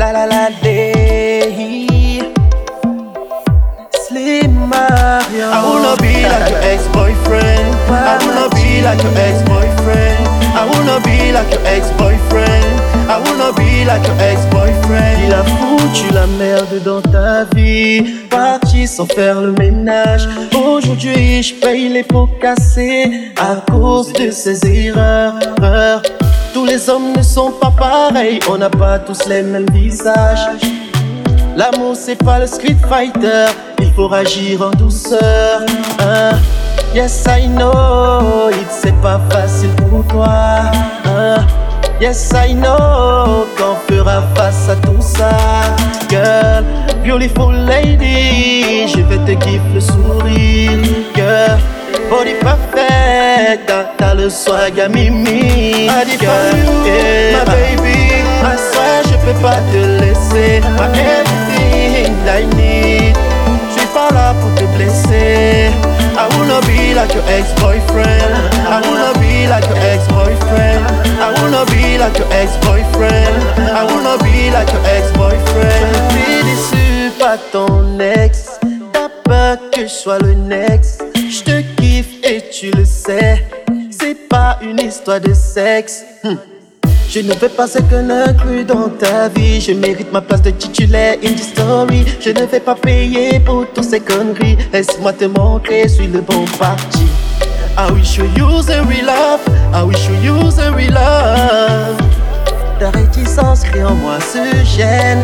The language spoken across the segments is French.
La la la day. Slim Marion. I wanna be like your ex-boyfriend. I wanna be like your ex-boyfriend. I wanna be like your ex-boyfriend. I wanna be like your ex-boyfriend. Il a foutu la merde dans ta vie, parti sans faire le ménage. Aujourd'hui je paye les pots cassés à cause de ses erreurs. Tous les hommes ne sont pas pareils, on n'a pas tous les mêmes visages. L'amour c'est pas le Street Fighter, il faut agir en douceur. Yes I know, c'est pas facile pour toi. Yes I know, qu'on fera face à tout ça. Girl, beautiful lady, je vais te give le sourire. Girl, body perfect, t'as le swag à Mimi. I define you, my baby. I swear je peux pas te laisser. My everything I need. Je suis pas là pour te blesser. I wanna be like your ex-boyfriend. I wanna be like your ex-boyfriend. I wanna be like your ex-boyfriend. I wanna be like your ex-boyfriend. Je suis déçu par ton ex. T'as peur que je sois le next. Je te kiffe et tu le sais. C'est pas une histoire de sexe. Je ne veux pas ce qu'on inclut dans ta vie. Je mérite ma place de titulaire in the story. Je ne vais pas payer pour toutes ces conneries. Laisse-moi te montrer, je suis le bon parti. I wish you use a real love. I wish you use a real love. Ta réticence crée en moi ce gêne.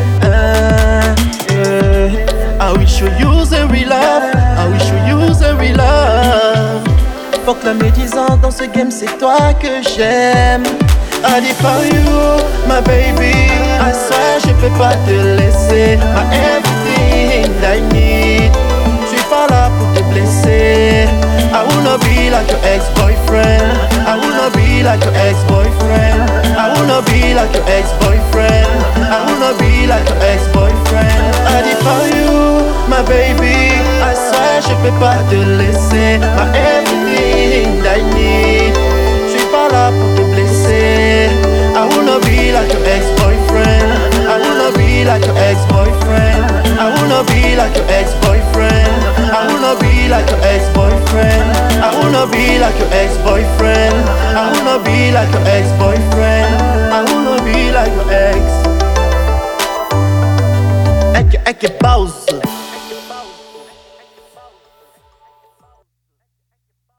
I wish you use a real love. I wish you use a real love. Faut que la médisance dans ce game, c'est toi que j'aime. I define you, my baby. I swear je peux pas te laisser. My everything I need. Je suis pas là pour te blesser. I wanna be like your ex-boyfriend. I wanna be like your ex-boyfriend. I wanna be like your ex-boyfriend. I wanna be like your ex-boyfriend. I define you, my baby. I swear je peux pas te laisser. My everything I need. Je suis pas là pour te blesser. I wanna be like your ex-boyfriend. I wanna be like your ex-boyfriend. I wanna be like your ex-boyfriend. I wanna be like your ex-boyfriend. I wanna be like your ex-boyfriend. I wanna be like your ex-boyfriend. I wanna be like your ex. Eke pause.